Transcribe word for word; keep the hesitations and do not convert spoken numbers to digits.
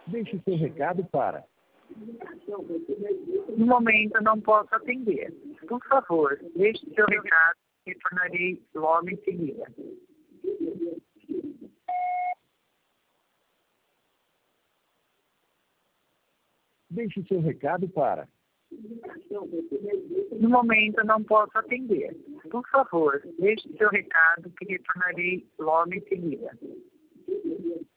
Deixe seu recado para. No momento não posso atender. Por favor, deixe seu recado e retornarei logo em seguida. Deixe seu recado para. No momento não posso atender. Por favor, deixe seu recado que retornarei logo em seguida.